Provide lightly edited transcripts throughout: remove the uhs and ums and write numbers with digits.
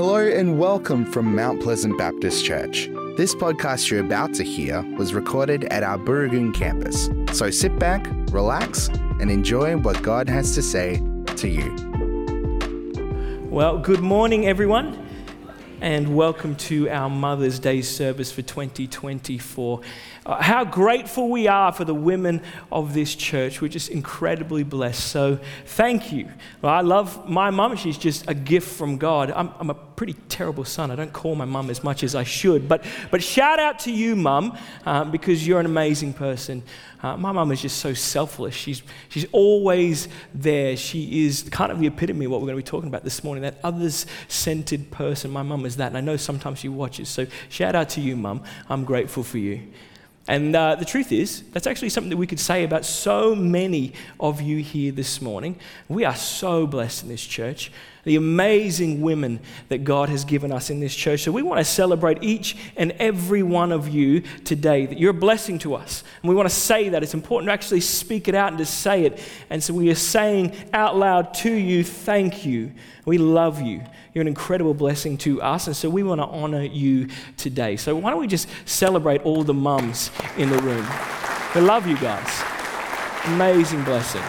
Hello and welcome from Mount Pleasant Baptist Church. This podcast you're about to hear was recorded at our Booragoon campus. So sit back, relax, and enjoy what God has to say to you. Well, good morning, everyone, and welcome to our Mother's Day service for 2024. How grateful we are for the women of this church. We're just incredibly blessed. So thank you. Well, I love my mum. She's just a gift from God. I'm a pretty terrible son. I don't call my mum as much as I should. But shout out to you, Mum, because you're an amazing person. My mum is just so selfless. She's always there. She is kind of the epitome of what we're going to be talking about this morning, that others-centered person. My mum is that, and I know sometimes she watches. So shout out to you, Mum. I'm grateful for you. And the truth is, that's actually something that we could say about so many of you here this morning. We are so blessed in this church. The amazing women that God has given us in this church. So we want to celebrate each and every one of you today, that you're a blessing to us. And we want to say that. It's important to actually speak it out and to say it. And so we are saying out loud to you, thank you. We love you. You're an incredible blessing to us. And so we want to honor you today. So why don't we just celebrate all the mums in the room. We love you guys. Amazing blessing.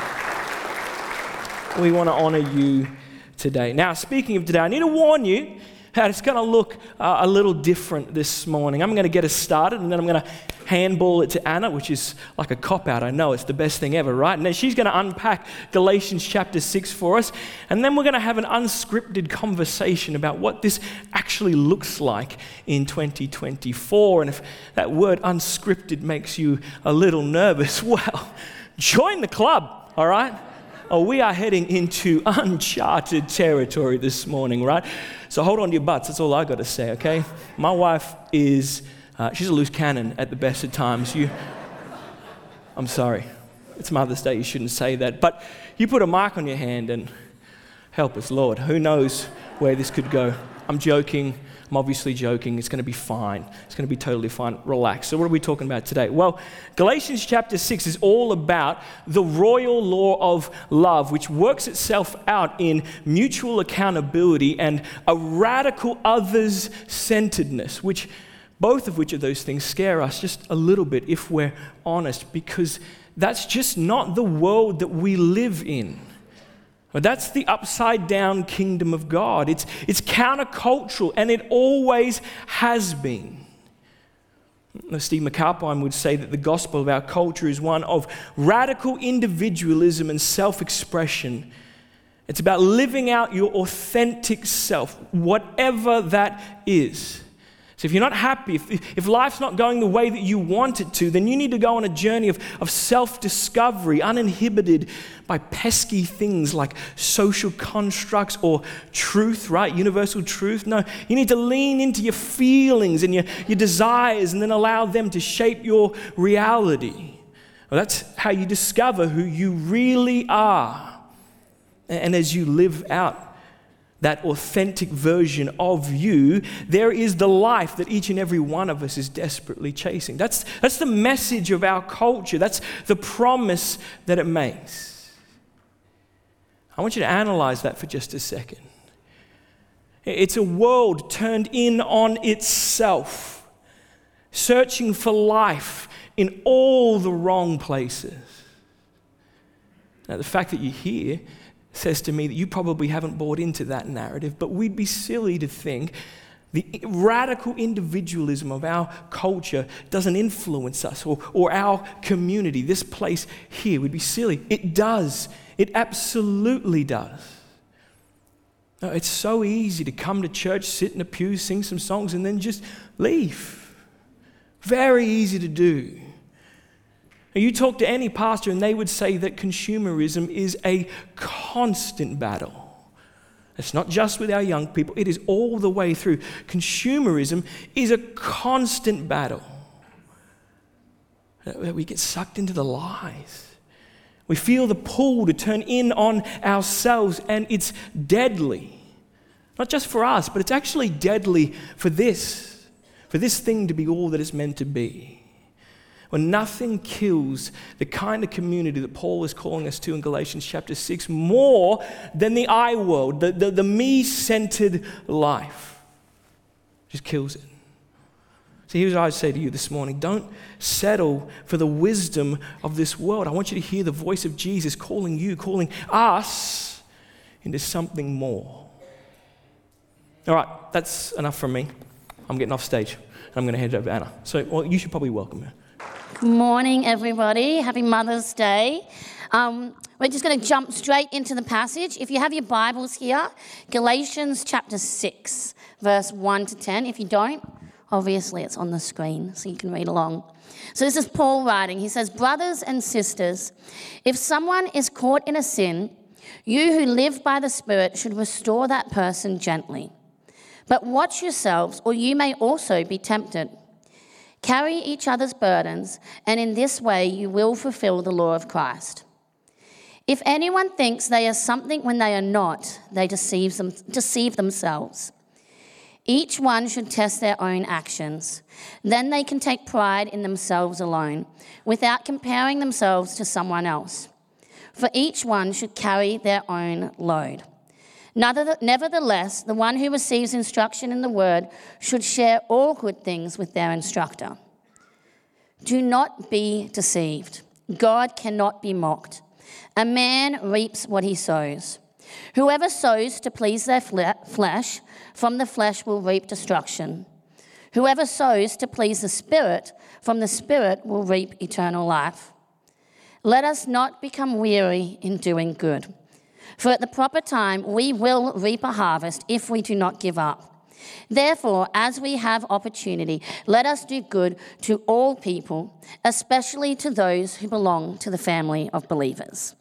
We want to honor you today. Now, speaking of today, I need to warn you that it's going to look a little different this morning. I'm going to get us started, and then I'm going to handball it to Anna, which is like a cop-out. I know, it's the best thing ever, right? And then she's going to unpack Galatians chapter 6 for us, and then we're going to have an unscripted conversation about what this actually looks like in 2024. And if that word unscripted makes you a little nervous, well, join the club, all right? Oh, we are heading into uncharted territory this morning, right? So hold on to your butts. That's all I got to say, okay? My wife is, she's a loose cannon at the best of times. I'm sorry. It's Mother's Day. You shouldn't say that. But you put a mark on your hand and help us, Lord. Who knows where this could go? I'm joking. I'm obviously joking. It's going to be fine. It's going to be totally fine. Relax. So what are we talking about today? Well, Galatians chapter 6 is all about the royal law of love, which works itself out in mutual accountability and a radical others-centeredness, which both of which of those things scare us just a little bit if we're honest, because that's just not the world that we live in. But that's the upside-down kingdom of God. It's countercultural, and it always has been. Steve McAlpine would say that the gospel of our culture is one of radical individualism and self-expression. It's about living out your authentic self, whatever that is. So if you're not happy, if life's not going the way that you want it to, then you need to go on a journey of self-discovery, uninhibited by pesky things like social constructs or truth, right? Universal truth. No, you need to lean into your feelings and your desires and then allow them to shape your reality. Well, that's how you discover who you really are. And as you live out that authentic version of you, there is the life that each and every one of us is desperately chasing. That's the message of our culture. That's the promise that it makes. I want you to analyze that for just a second. It's a world turned in on itself, searching for life in all the wrong places. Now, the fact that you're here says to me that you probably haven't bought into that narrative, but we'd be silly to think the radical individualism of our culture doesn't influence us or our community, this place here. We'd be silly. It does. It absolutely does. No, it's so easy to come to church, sit in a pew, sing some songs, and then just leave. Very easy to do. You talk to any pastor and they would say that consumerism is a constant battle. It's not just with our young people, it is all the way through. Consumerism is a constant battle. We get sucked into the lies. We feel the pull to turn in on ourselves, and it's deadly. Not just for us, but it's actually deadly for this thing to be all that it's meant to be. Well, nothing kills the kind of community that Paul is calling us to in Galatians chapter 6 more than the I world, the me-centered life. Just kills it. So here's what I say to you this morning. Don't settle for the wisdom of this world. I want you to hear the voice of Jesus calling you, calling us into something more. All right, that's enough from me. I'm getting off stage, and I'm going to hand it over to Anna. So, well, you should probably welcome her. Good morning, everybody. Happy Mother's Day. We're just going to jump straight into the passage. If you have your Bibles here, Galatians chapter 6, verse 1 to 10. If you don't, obviously it's on the screen, so you can read along. So this is Paul writing. He says, "Brothers and sisters, if someone is caught in a sin, you who live by the Spirit should restore that person gently. But watch yourselves, or you may also be tempted. Carry each other's burdens, and in this way you will fulfill the law of Christ. If anyone thinks they are something when they are not, they deceive themselves. Each one should test their own actions. Then they can take pride in themselves alone, without comparing themselves to someone else. For each one should carry their own load. Nevertheless, the one who receives instruction in the word should share all good things with their instructor. Do not be deceived. God cannot be mocked. A man reaps what he sows. Whoever sows to please their flesh, from the flesh will reap destruction. Whoever sows to please the Spirit, from the Spirit will reap eternal life. Let us not become weary in doing good. For at the proper time we will reap a harvest if we do not give up. Therefore, as we have opportunity, let us do good to all people, especially to those who belong to the family of believers."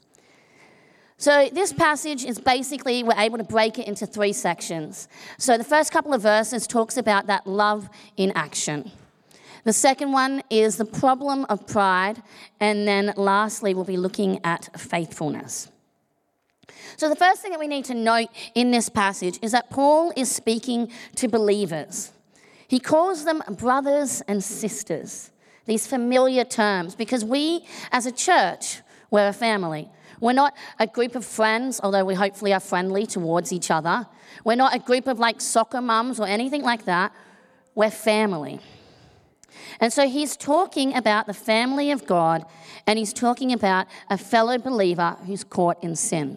So this passage is basically, we're able to break it into 3 sections. So the first couple of verses talks about that love in action. The second one is the problem of pride. And then lastly, we'll be looking at faithfulness. So the first thing that we need to note in this passage is that Paul is speaking to believers. He calls them brothers and sisters, these familiar terms, because we as a church, we're a family. We're not a group of friends, although we hopefully are friendly towards each other. We're not a group of like soccer mums or anything like that. We're family. And so he's talking about the family of God, and he's talking about a fellow believer who's caught in sin.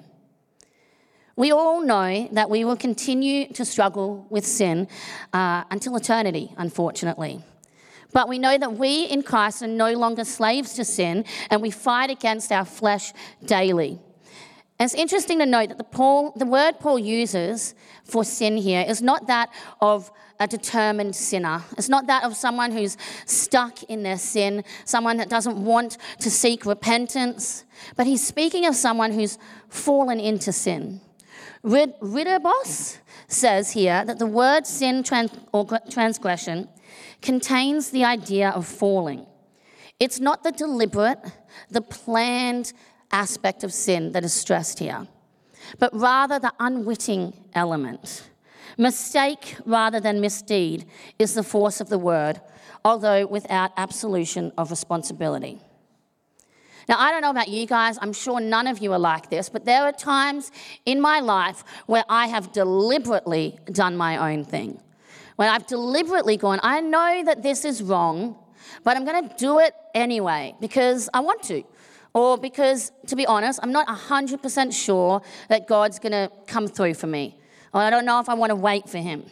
We all know that we will continue to struggle with sin until eternity, unfortunately. But we know that we in Christ are no longer slaves to sin, and we fight against our flesh daily. And it's interesting to note that the word Paul uses for sin here is not that of a determined sinner. It's not that of someone who's stuck in their sin, someone that doesn't want to seek repentance. But he's speaking of someone who's fallen into sin. Ridderbos says here that the word sin or transgression contains the idea of falling. It's not the deliberate, the planned aspect of sin that is stressed here, but rather the unwitting element. Mistake rather than misdeed is the force of the word, although without absolution of responsibility. Now, I don't know about you guys, I'm sure none of you are like this, but there are times in my life where I have deliberately done my own thing. When I've deliberately gone, I know that this is wrong, but I'm going to do it anyway because I want to. Or because, to be honest, I'm not 100% sure that God's going to come through for me. Or I don't know if I want to wait for him.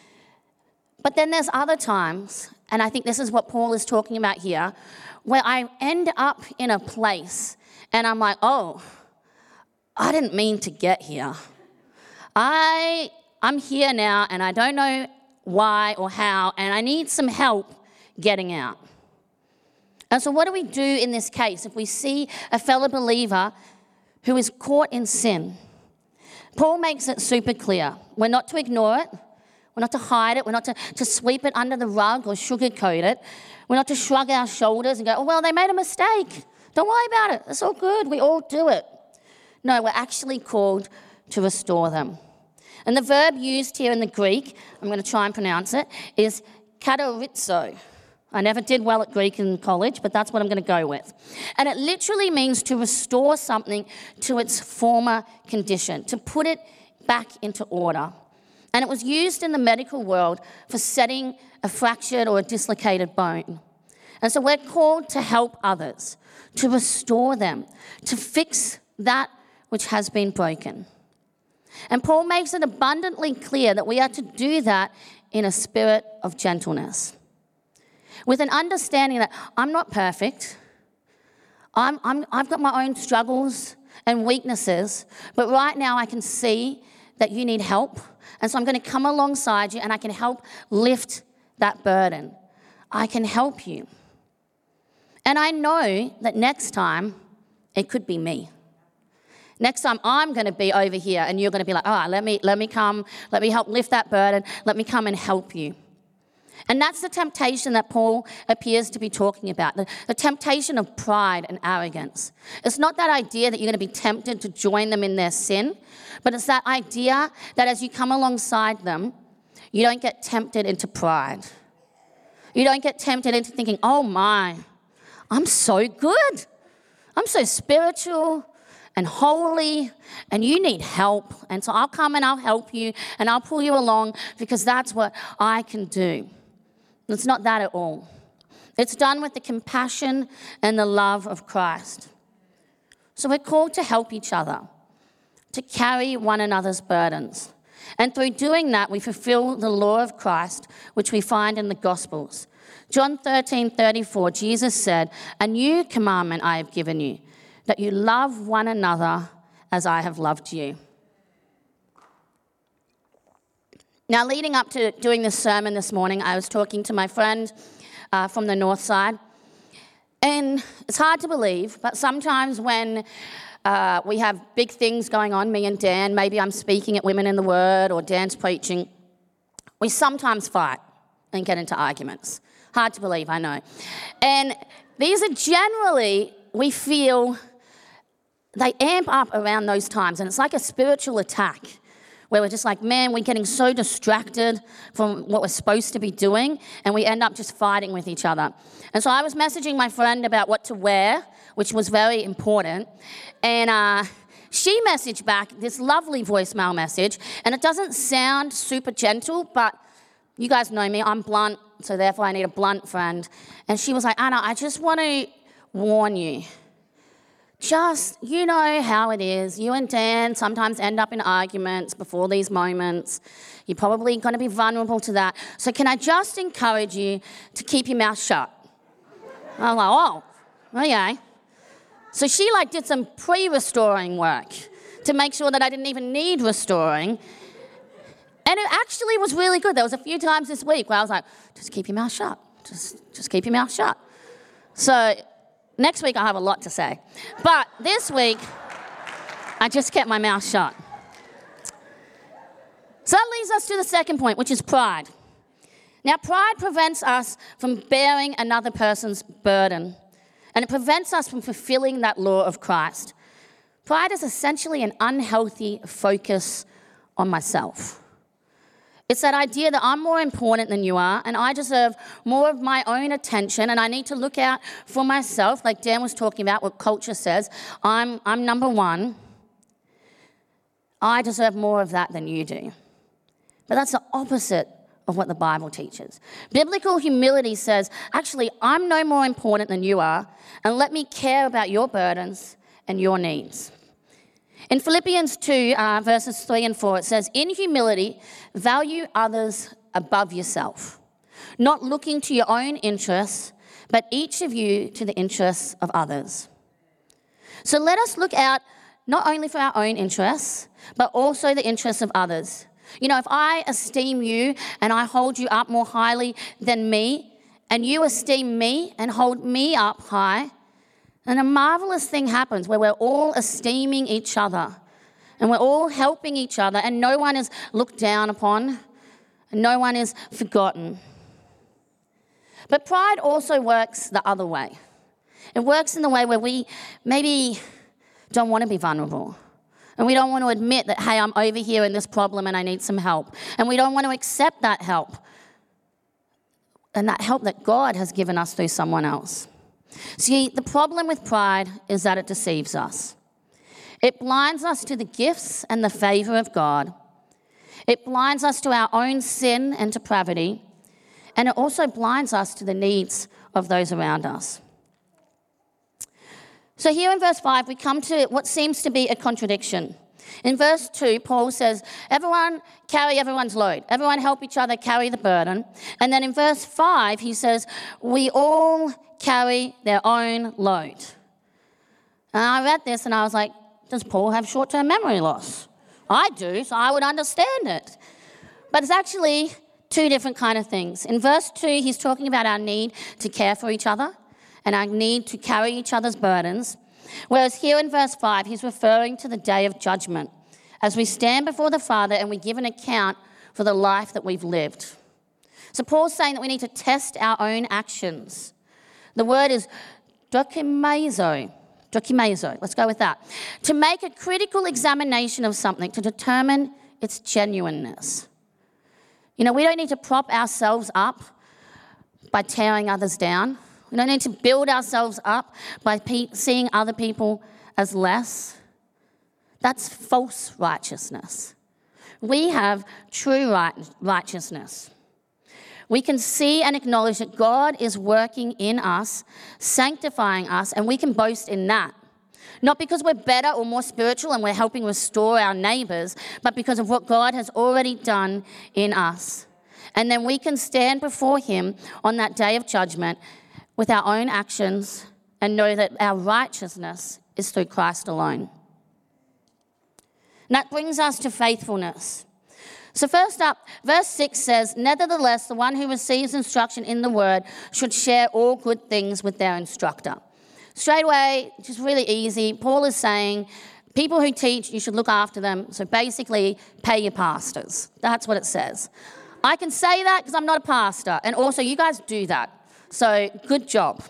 But then there's other times, and I think this is what Paul is talking about here, where I end up in a place and I'm like, oh, I didn't mean to get here. I'm here now and I don't know why or how, and I need some help getting out. And so what do we do in this case if we see a fellow believer who is caught in sin? Paul makes it super clear. We're not to ignore it. We're not to hide it. We're not to sweep it under the rug or sugarcoat it. We're not to shrug our shoulders and go, oh, well, they made a mistake. Don't worry about it. It's all good. We all do it. No, we're actually called to restore them. And the verb used here in the Greek, I'm going to try and pronounce it, is katarizo. I never did well at Greek in college, but that's what I'm going to go with. And it literally means to restore something to its former condition, to put it back into order. And it was used in the medical world for setting a fractured or a dislocated bone. And so we're called to help others, to restore them, to fix that which has been broken. And Paul makes it abundantly clear that we are to do that in a spirit of gentleness, with an understanding that I'm not perfect. I've got my own struggles and weaknesses, but right now I can see that you need help, and so I'm going to come alongside you and I can help lift that burden. I can help you. And I know that next time it could be me. Next time I'm going to be over here and you're going to be like, let me come, let me help lift that burden, let me come and help you. And that's the temptation that Paul appears to be talking about, the temptation of pride and arrogance. It's not that idea that you're going to be tempted to join them in their sin, but it's that idea that as you come alongside them, you don't get tempted into pride. You don't get tempted into thinking, oh my, I'm so good. I'm so spiritual and holy, and you need help. And so I'll come and I'll help you and I'll pull you along because that's what I can do. It's not that at all. It's done with the compassion and the love of Christ. So we're called to help each other, to carry one another's burdens. And through doing that, we fulfill the law of Christ, which we find in the Gospels. John 13:34, Jesus said, "A new commandment I have given you, that you love one another as I have loved you." Now, leading up to doing this sermon this morning, I was talking to my friend from the north side. And it's hard to believe, but sometimes when we have big things going on, me and Dan, maybe I'm speaking at Women in the Word or Dan's preaching, we sometimes fight and get into arguments. Hard to believe, I know. And these are generally, we feel, they amp up around those times. And it's like a spiritual attack where we're just like, man, we're getting so distracted from what we're supposed to be doing, and we end up just fighting with each other. And so I was messaging my friend about what to wear, which was very important. And she messaged back this lovely voicemail message, and it doesn't sound super gentle, but you guys know me, I'm blunt, so therefore I need a blunt friend. And she was like, Anna, I just want to warn you. Just, you know how it is. You and Dan sometimes end up in arguments before these moments. You're probably going to be vulnerable to that. So can I just encourage you to keep your mouth shut? I was like, oh, okay. So she did some pre-restoring work to make sure that I didn't even need restoring. And it actually was really good. There was a few times this week where I was like, just keep your mouth shut. Just keep your mouth shut. So next week, I'll have a lot to say. But this week, I just kept my mouth shut. So that leads us to the second point, which is pride. Now, pride prevents us from bearing another person's burden, and it prevents us from fulfilling that law of Christ. Pride is essentially an unhealthy focus on myself. It's that idea that I'm more important than you are, and I deserve more of my own attention, and I need to look out for myself, like Dan was talking about, what culture says. I'm number one. I deserve more of that than you do. But that's the opposite of what the Bible teaches. Biblical humility says, actually, I'm no more important than you are, and let me care about your burdens and your needs. In Philippians 2, verses 3 and 4, it says, in humility, value others above yourself, not looking to your own interests, but each of you to the interests of others. So let us look out not only for our own interests, but also the interests of others. You know, if I esteem you and I hold you up more highly than me, and you esteem me and hold me up high, and a marvelous thing happens where we're all esteeming each other and we're all helping each other, and no one is looked down upon and no one is forgotten. But pride also works the other way. It works in the way where we maybe don't want to be vulnerable, and we don't want to admit that, hey, I'm over here in this problem and I need some help, and we don't want to accept that help. and that help that God has given us through someone else. See, the problem with pride is that it deceives us. It blinds us to the gifts and the favor of God. It blinds us to our own sin and depravity, and it also blinds us to the needs of those around us. So here in verse 5, we come to what seems to be a contradiction. In verse 2, Paul says, everyone carry everyone's load. Everyone help each other carry the burden. And then in verse 5, he says, we all carry their own load. And I read this and I was like, does Paul have short-term memory loss? I do, so I would understand it. But it's actually two different kind of things. In verse 2, he's talking about our need to care for each other and our need to carry each other's burdens. Whereas here in verse 5, he's referring to the day of judgment as we stand before the Father and we give an account for the life that we've lived. So Paul's saying that we need to test our own actions. The word is dokimazo. Let's go with that. To make a critical examination of something to determine its genuineness. You know, we don't need to prop ourselves up by tearing others down. We don't need to build ourselves up by seeing other people as less. That's false righteousness. We have true righteousness. We can see and acknowledge that God is working in us, sanctifying us, and we can boast in that. Not because we're better or more spiritual and we're helping restore our neighbors, but because of what God has already done in us. And then we can stand before Him on that day of judgment with our own actions and know that our righteousness is through Christ alone. And that brings us to faithfulness. So first up, verse 6 says, nevertheless, the one who receives instruction in the word should share all good things with their instructor. Straight away, just really easy, Paul is saying, people who teach, you should look after them. So basically, pay your pastors. That's what it says. I can say that because I'm not a pastor. And also, you guys do that. So good job.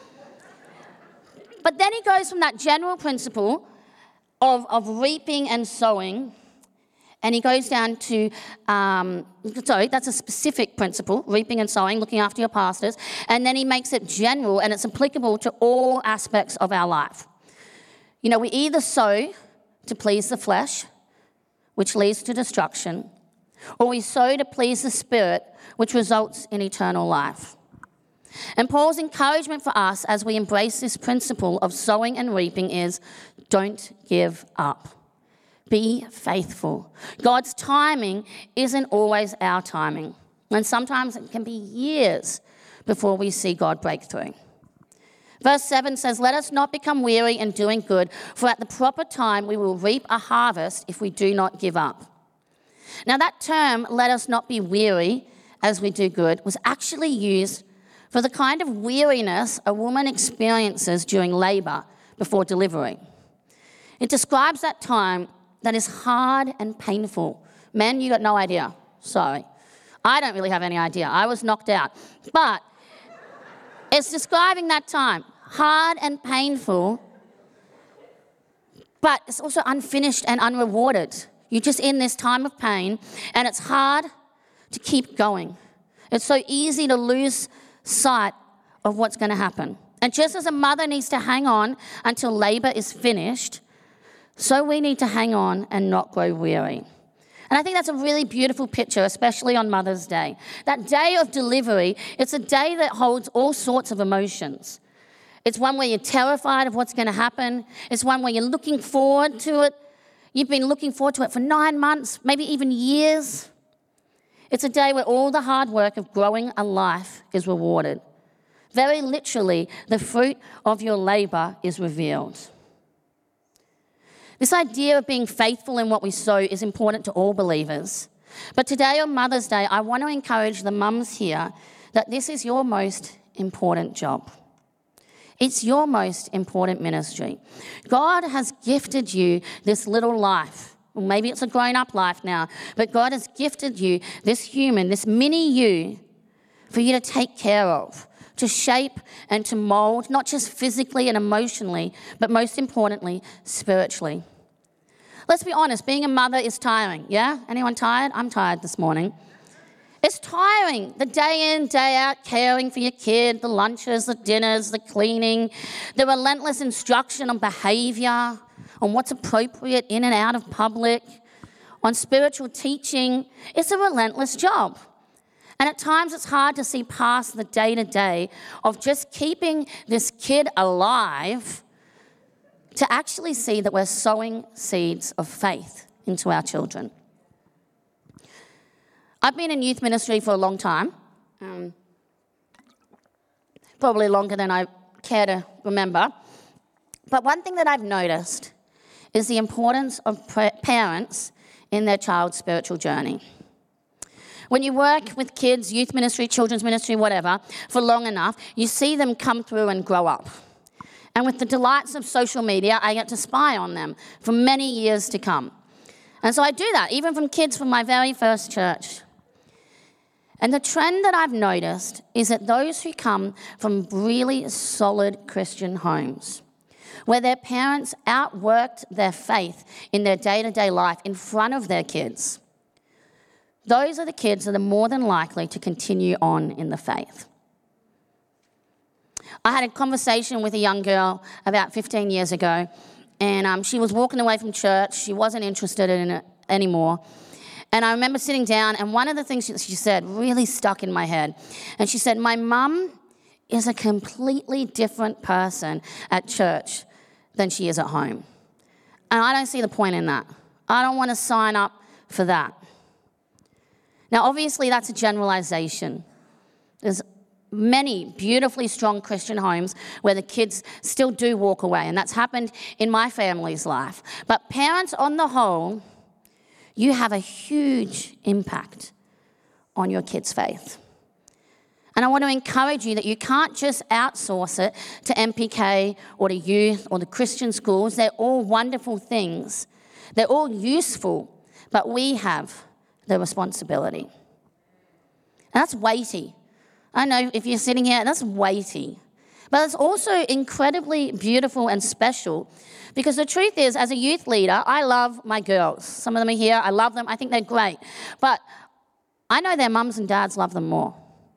But then he goes from that general principle of reaping and sowing, and he goes down to, that's a specific principle, reaping and sowing, looking after your pastors, and then he makes it general and it's applicable to all aspects of our life. You know, we either sow to please the flesh, which leads to destruction, or we sow to please the Spirit, which results in eternal life. And Paul's encouragement for us as we embrace this principle of sowing and reaping is, don't give up. Be faithful. God's timing isn't always our timing. And sometimes it can be years before we see God break through. Verse 7 says, let us not become weary in doing good, for at the proper time we will reap a harvest if we do not give up. Now that term, let us not be weary as we do good, was actually used for the kind of weariness a woman experiences during labor before delivery. It describes that time that is hard and painful. Men, you got no idea. Sorry. I don't really have any idea. I was knocked out. But it's describing that time. Hard and painful, but it's also unfinished and unrewarded. You're just in this time of pain, and it's hard to keep going. It's so easy to lose sight of what's going to happen. And just as a mother needs to hang on until labor is finished, so we need to hang on and not grow weary. And I think that's a really beautiful picture, especially on Mother's Day. That day of delivery, it's a day that holds all sorts of emotions. It's one where you're terrified of what's going to happen. It's one where you're looking forward to it. You've been looking forward to it for 9 months, maybe even years. It's a day where all the hard work of growing a life is rewarded. Very literally, the fruit of your labor is revealed. This idea of being faithful in what we sow is important to all believers. But today on Mother's Day, I want to encourage the mums here that this is your most important job. It's your most important ministry. God has gifted you this little life. Well, maybe it's a grown-up life now, but God has gifted you this human, this mini you, for you to take care of, to shape and to mold, not just physically and emotionally, but most importantly, spiritually. Let's be honest, being a mother is tiring, yeah? Anyone tired? I'm tired this morning. It's tiring, the day in, day out, caring for your kid, the lunches, the dinners, the cleaning, the relentless instruction on behaviour, on what's appropriate in and out of public, on spiritual teaching. It's a relentless job. And at times it's hard to see past the day-to-day of just keeping this kid alive to actually see that we're sowing seeds of faith into our children. I've been in youth ministry for a long time, probably longer than I care to remember. But one thing that I've noticed is the importance of parents in their child's spiritual journey. When you work with kids, youth ministry, children's ministry, whatever, for long enough, you see them come through and grow up. And with the delights of social media, I get to spy on them for many years to come. And so I do that, even from kids from my very first church. And the trend that I've noticed is that those who come from really solid Christian homes, where their parents outworked their faith in their day-to-day life in front of their kids, those are the kids that are more than likely to continue on in the faith. I had a conversation with a young girl about 15 years ago, and she was walking away from church. She wasn't interested in it anymore. And I remember sitting down, and one of the things she said really stuck in my head. And she said, my mum is a completely different person at church than she is at home. And I don't see the point in that. I don't want to sign up for that. Now, obviously, that's a generalization. There's many beautifully strong Christian homes where the kids still do walk away, and that's happened in my family's life. But parents, on the whole, you have a huge impact on your kids' faith. And I want to encourage you that you can't just outsource it to MPK or to youth or the Christian schools. They're all wonderful things. They're all useful, but we have the responsibility. And that's weighty. I know if you're sitting here, that's weighty. But it's also incredibly beautiful and special, because the truth is, as a youth leader, I love my girls. Some of them are here. I love them. I think they're great. But I know their mums and dads love them more.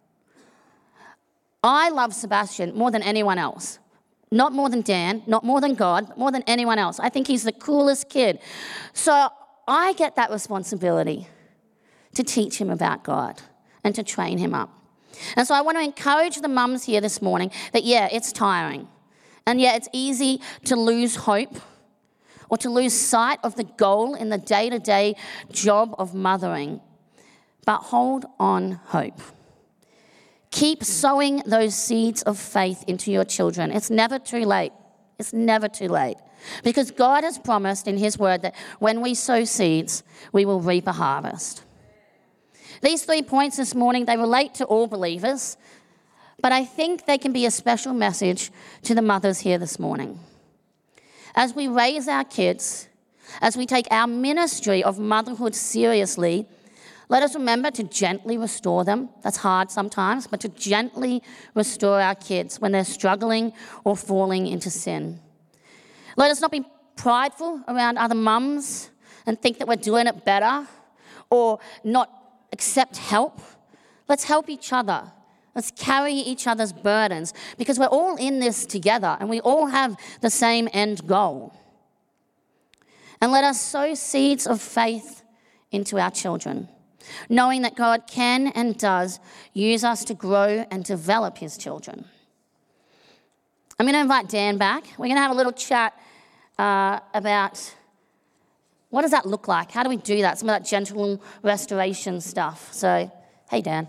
I love Sebastian more than anyone else. Not more than Dan, not more than God, but more than anyone else. I think he's the coolest kid. So I get that responsibility to teach him about God and to train him up. And so I want to encourage the mums here this morning that, yeah, it's tiring. And yeah, it's easy to lose hope or to lose sight of the goal in the day-to-day job of mothering. But hold on hope. Keep sowing those seeds of faith into your children. It's never too late. It's never too late. Because God has promised in his word that when we sow seeds, we will reap a harvest. These 3 points this morning, they relate to all believers, but I think they can be a special message to the mothers here this morning. As we raise our kids, as we take our ministry of motherhood seriously, let us remember to gently restore them. That's hard sometimes, but to gently restore our kids when they're struggling or falling into sin. Let us not be prideful around other mums and think that we're doing it better or not accept help. Let's help each other. Let's carry each other's burdens, because we're all in this together and we all have the same end goal. And let us sow seeds of faith into our children, knowing that God can and does use us to grow and develop his children. I'm going to invite Dan back. We're going to have a little chat about what does that look like? How do we do that? Some of that gentle restoration stuff. So, hey, Dan.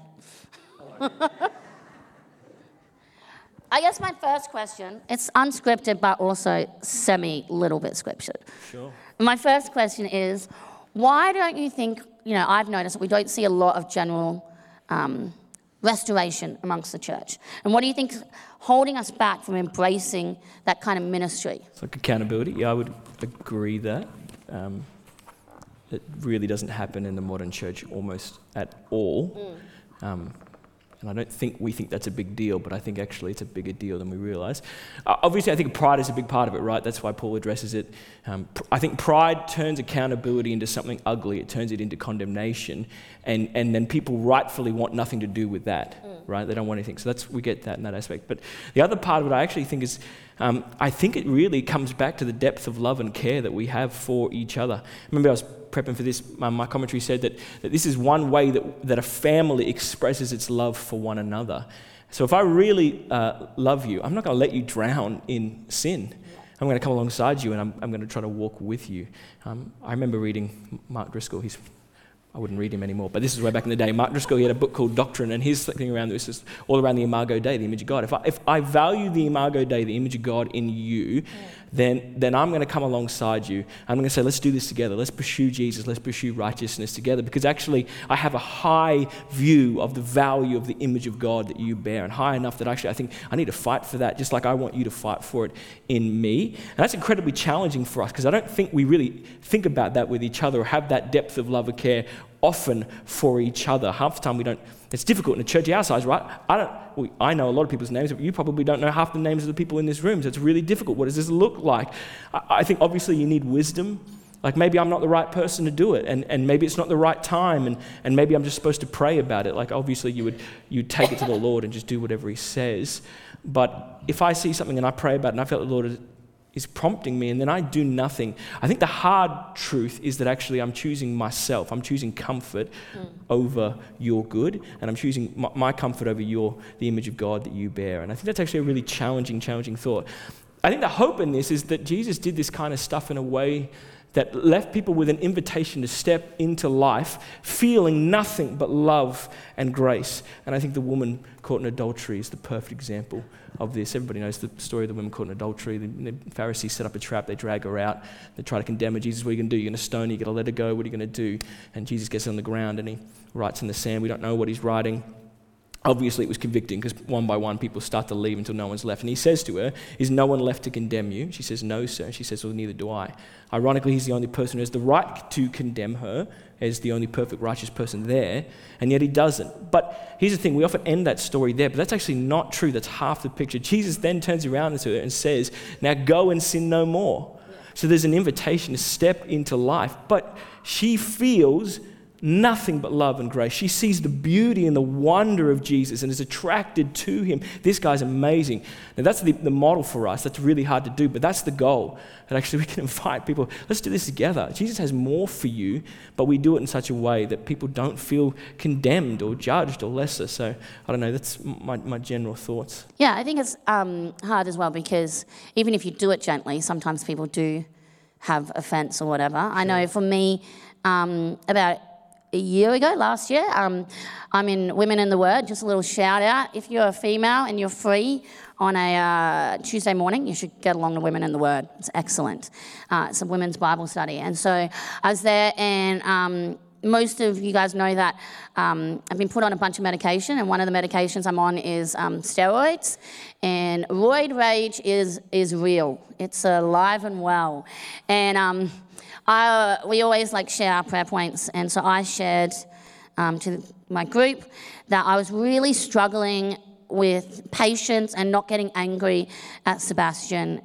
I guess my first question, it's unscripted but also little bit scripted. Sure. My first question is, why don't you think, I've noticed that we don't see a lot of general restoration amongst the church. And what do you think is holding us back from embracing that kind of ministry? It's like accountability. Yeah, I would agree that. It really doesn't happen in the modern church almost at all. And And I don't think we think that's a big deal, but I think actually it's a bigger deal than we realize. Obviously, I think pride is a big part of it, right? That's why Paul addresses it. I think pride turns accountability into something ugly. It turns it into condemnation. And then people rightfully want nothing to do with that, right? They don't want anything. So we get that in that aspect. But the other part of it I actually think is, I think it really comes back to the depth of love and care that we have for each other. Remember, I was prepping for this, my commentary said that this is one way that a family expresses its love for one another. So if I really love you, I'm not going to let you drown in sin. I'm going to come alongside you, and I'm going to try to walk with you. I remember reading Mark Driscoll. I wouldn't read him anymore, but this is way back in the day. Mark Driscoll, he had a book called Doctrine, and his thing around this is all around the Imago Dei, the image of God. If I value the Imago Dei, the image of God in you, then I'm going to come alongside you. I'm going to say, let's do this together. Let's pursue Jesus. Let's pursue righteousness together, because actually I have a high view of the value of the image of God that you bear, and high enough that actually I think I need to fight for that, just like I want you to fight for it in me. And that's incredibly challenging for us, because I don't think we really think about that with each other or have that depth of love or care often for each other. Half the time we don't. It's difficult in a church our size, right? I know a lot of people's names, but you probably don't know half the names of the people in this room, so it's really difficult. What does this look like? I think obviously you need wisdom. Like maybe I'm not the right person to do it, and maybe it's not the right time, and maybe I'm just supposed to pray about it. Like obviously you'd take it to the Lord and just do whatever He says. But if I see something and I pray about it and I felt the Lord is prompting me and then I do nothing, I think the hard truth is that actually I'm choosing myself. I'm choosing comfort over your good, and I'm choosing my comfort over the image of God that you bear. And I think that's actually a really challenging thought. I think the hope in this is that Jesus did this kind of stuff in a way that left people with an invitation to step into life feeling nothing but love and grace. And I think the woman caught in adultery is the perfect example of this. Everybody knows the story of the woman caught in adultery. The Pharisees set up a trap, they drag her out, they try to condemn her. Jesus, what are you going to do? You're going to stone her, you're going to let her go, what are you going to do? And Jesus gets on the ground and he writes in the sand. We don't know what he's writing. Obviously, it was convicting because one by one people start to leave until no one's left. And he says to her, is no one left to condemn you? She says, no, sir. And she says, well, neither do I. Ironically, he's the only person who has the right to condemn her as the only perfect, righteous person there, and yet he doesn't. But here's the thing, we often end that story there, but that's actually not true. That's half the picture. Jesus then turns around to her and says, now go and sin no more. Yeah. So there's an invitation to step into life, but she feels nothing but love and grace. She sees the beauty and the wonder of Jesus and is attracted to him. This guy's amazing. Now that's the model for us. That's really hard to do, but that's the goal. That actually we can invite people, let's do this together. Jesus has more for you, but we do it in such a way that people don't feel condemned or judged or lesser. So I don't know, that's my general thoughts. Yeah, I think it's hard as well, because even if you do it gently, sometimes people do have offense or whatever. Sure. I know for me, about a year ago, last year, I'm in Women in the Word. Just a little shout out. If you're a female and you're free on a Tuesday morning, you should get along to Women in the Word. It's excellent. It's a women's Bible study. And so I was there, and most of you guys know that I've been put on a bunch of medication, and one of the medications I'm on is steroids. And roid rage is real. It's alive and well. And we always share our prayer points, and so I shared to my group that I was really struggling with patience and not getting angry at Sebastian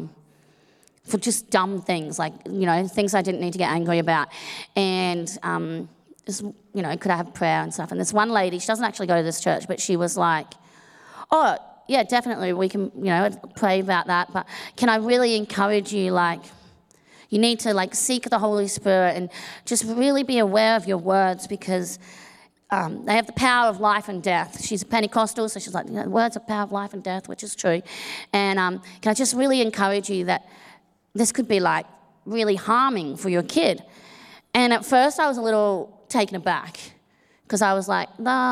for just dumb things, things I didn't need to get angry about, and just, could I have prayer and stuff? And this one lady, she doesn't actually go to this church, but she was like, "Oh, yeah, definitely, we can, pray about that, but can I really encourage you, you need to seek the Holy Spirit and just really be aware of your words, because they have the power of life and death." She's a Pentecostal, so she's like, words have power of life and death, which is true. And can I just really encourage you that this could be really harming for your kid? And at first I was a little taken aback, because I was like,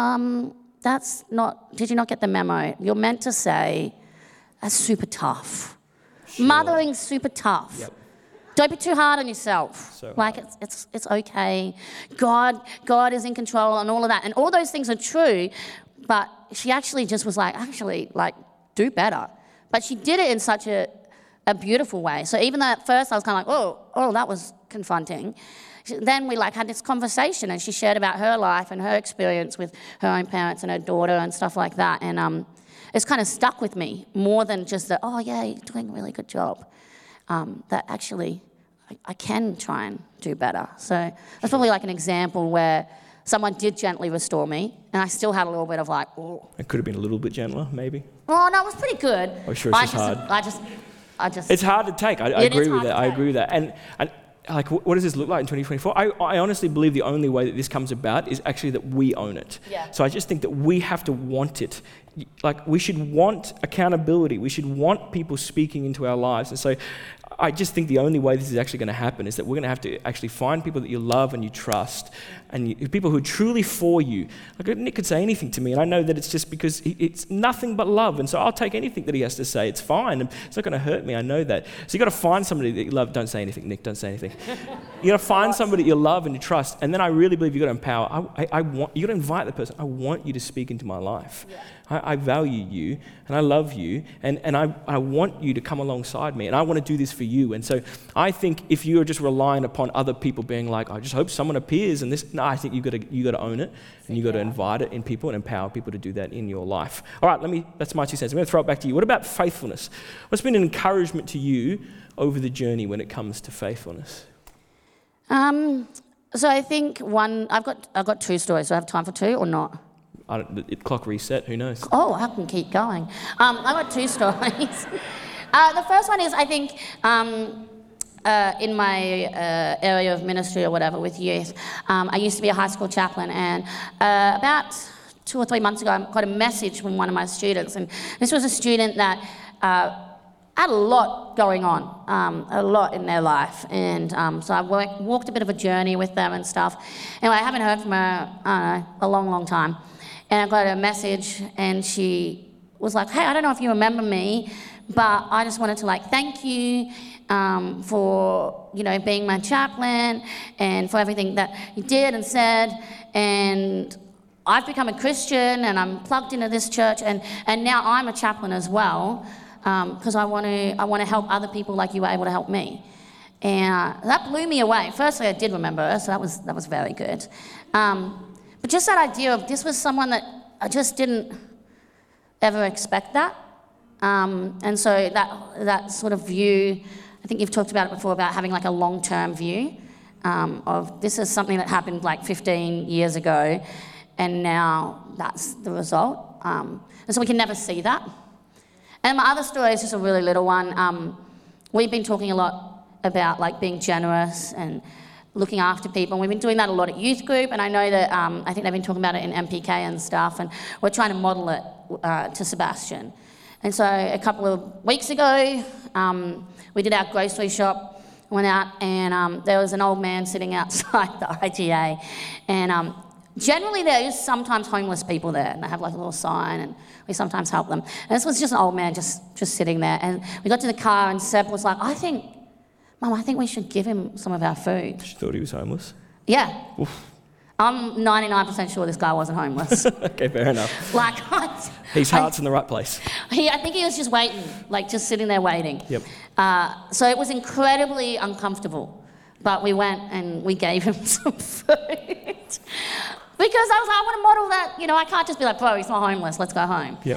did you not get the memo? You're meant to say, that's super tough. Sure. Mothering's super tough. Yep. Don't be too hard on yourself. So it's okay. God is in control and all of that. And all those things are true, but she actually just was do better. But she did it in such a beautiful way. So even though at first I was kind of oh, that was confronting, then we had this conversation, and she shared about her life and her experience with her own parents and her daughter and stuff like that. And it's kind of stuck with me more than just that, oh yeah, you're doing a really good job. That actually I can try and do better. So that's probably like an example where someone did gently restore me, and I still had a little bit of like, oh. It could have been a little bit gentler, maybe. Oh no, it was pretty good. Oh, sure, it's hard. I just. It's hard to take. I agree with that. I agree with that. And like, what does this look like in 2024? I honestly believe the only way that this comes about is actually that we own it. Yeah. So I just think that we have to want it. Like, we should want accountability. We should want people speaking into our lives. And so I just think the only way this is actually going to happen is that we're going to have to actually find people that you love and you trust, and people who are truly for you. Like, Nick could say anything to me, and I know that it's just because it's nothing but love, and so I'll take anything that he has to say. It's fine. It's not going to hurt me. I know that. So you got to find somebody that you love. Don't say anything, Nick. Don't say anything. You got to find somebody that you love and you trust, and then I really believe you got to empower. You got to invite the person. I want you to speak into my life. Yeah. I value you, and I love you, and I want you to come alongside me, and I want to do this for you. And so I think if you're just relying upon other people being like, I just hope someone appears, and this, no, I think you got to own it, and you got to invite it in people and empower people to do that in your life. All right, that's my 2 cents. I'm going to throw it back to you. What about faithfulness? What's been an encouragement to you over the journey when it comes to faithfulness? So I think I've got 2 stories. Do I have time for 2 or not? Clock reset, who knows? Oh, I can keep going. I've got 2 stories. The first one is, I think, in my area of ministry or whatever with youth, I used to be a high school chaplain, and about 2 or 3 months ago, I got a message from one of my students, and this was a student that had a lot going on, a lot in their life, and so I walked a bit of a journey with them and stuff. Anyway, I haven't heard from her a long, long time. And I got a message, and she was like, hey, I don't know if you remember me, but I just wanted to thank you for, being my chaplain and for everything that you did and said. And I've become a Christian, and I'm plugged into this church, and now I'm a chaplain as well, because I want to help other people like you were able to help me. And that blew me away. Firstly, I did remember her, so that was very good. But just that idea of this was someone that I just didn't ever expect that. And so that sort of view, I think you've talked about it before, about having a long-term view of this is something that happened 15 years ago, and now that's the result. And so we can never see that. And my other story is just a really little one. We've been talking a lot about being generous and looking after people. And we've been doing that a lot at youth group, and I know that I think they've been talking about it in MPK and stuff, and we're trying to model it to Sebastian. And so a couple of weeks ago, we did our grocery shop, went out, and there was an old man sitting outside the IGA, and generally there is sometimes homeless people there, and they have a little sign, and we sometimes help them. And this was just an old man just sitting there, and we got to the car, and Seb was like, Mum, I think we should give him some of our food. She thought he was homeless? Yeah. Oof. I'm 99% sure this guy wasn't homeless. Okay, fair enough. His heart's in the right place. I think he was just waiting, just sitting there waiting. Yep. So it was incredibly uncomfortable, but we went and we gave him some food. Because I want to model that, I can't just be like, bro, he's not homeless, let's go home. Yep.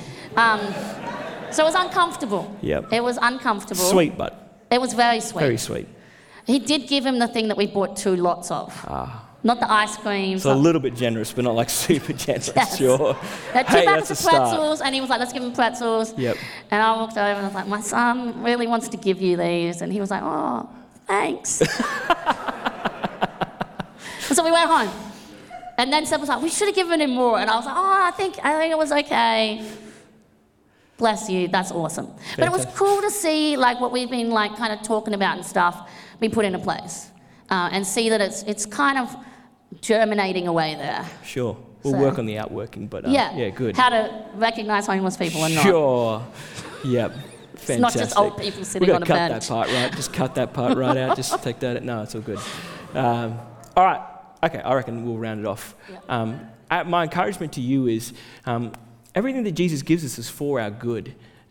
So it was uncomfortable. Yep. It was uncomfortable. Sweet, but. It was very sweet. Very sweet. He did give him the thing that we bought 2 lots of. Not the ice cream. So a little bit generous, but not super generous, yes. Sure. 2 packets of pretzels, and he was like, let's give him pretzels. Yep. And I walked over and I was like, my son really wants to give you these. And he was like, oh, thanks. So we went home. And then Seb was like, we should have given him more. And I was like, I think it was okay. Bless you, that's awesome. Fantastic. But it was cool to see what we've been kind of talking about and stuff be put into place, and see that it's kind of germinating away there. Sure, we'll work on the outworking, but yeah, good. How to recognise homeless people and not. Sure, yep. Fantastic. It's not just old people sitting on a bench. Cut that part, right? Just cut that part right out. Just take that. No, it's all good. All right. Okay, I reckon we'll round it off. Yep. My encouragement to you is. Everything that Jesus gives us is for our good.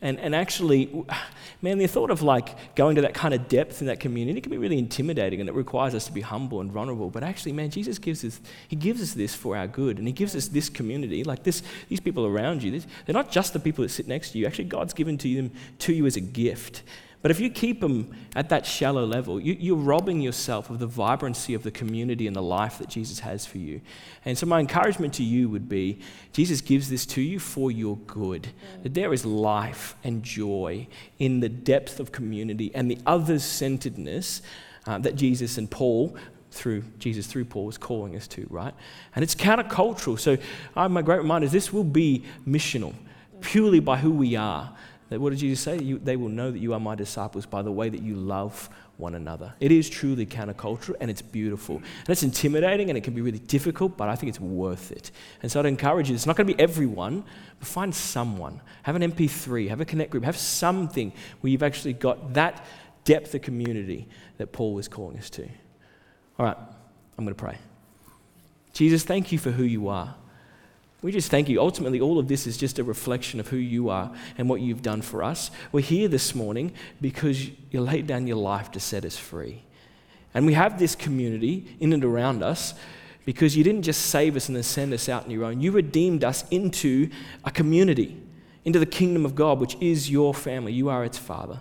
And actually, man, the thought of like going to that kind of depth in that community can be really intimidating, and it requires us to be humble and vulnerable. But actually, man, Jesus gives us this for our good, and he gives us this community, like these people around you. They're not just the people that sit next to you. Actually, God's given them to you as a gift. But if you keep them at that shallow level, you're robbing yourself of the vibrancy of the community and the life that Jesus has for you. And so my encouragement to you would be, Jesus gives this to you for your good. That there is life and joy in the depth of community and the others-centeredness that Jesus and Paul, through Paul, is calling us to, right? And it's countercultural. So my great reminder is this will be missional, purely by who we are. What did Jesus say? They will know that you are my disciples by the way that you love one another. It is truly countercultural, and it's beautiful. And it's intimidating, and it can be really difficult, but I think it's worth it. And so I'd encourage you, it's not going to be everyone, but find someone. Have an MP3, have a connect group, have something where you've actually got that depth of community that Paul was calling us to. All right, I'm going to pray. Jesus, thank you for who you are. We just thank you. Ultimately, all of this is just a reflection of who you are and what you've done for us. We're here this morning because you laid down your life to set us free. And we have this community in and around us because you didn't just save us and then send us out on your own. You redeemed us into a community, into the kingdom of God, which is your family. You are its Father.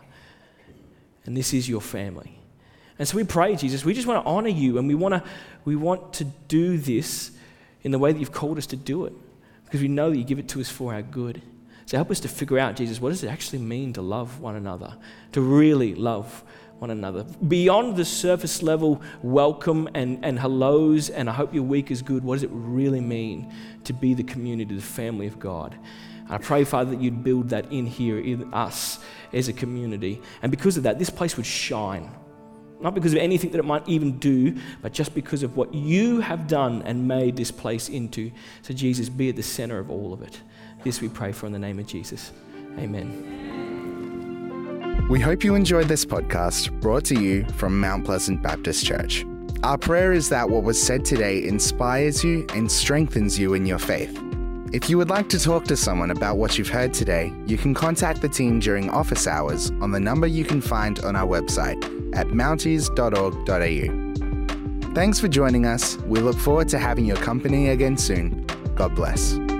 And this is your family. And so we pray, Jesus, we just want to honor you, and we want to do this in the way that you've called us to do it, because we know that you give it to us for our good. So help us to figure out, Jesus, what does it actually mean to love one another, to really love one another? Beyond the surface level welcome and hellos and I hope your week is good, what does it really mean to be the community, the family of God? I pray, Father, that you'd build that in here, in us as a community. And because of that, this place would shine. Not because of anything that it might even do, but just because of what you have done and made this place into. So Jesus, be at the center of all of it. This we pray for in the name of Jesus. Amen. We hope you enjoyed this podcast brought to you from Mount Pleasant Baptist Church. Our prayer is that what was said today inspires you and strengthens you in your faith. If you would like to talk to someone about what you've heard today, you can contact the team during office hours on the number you can find on our website at mounties.org.au. Thanks for joining us. We look forward to having your company again soon. God bless.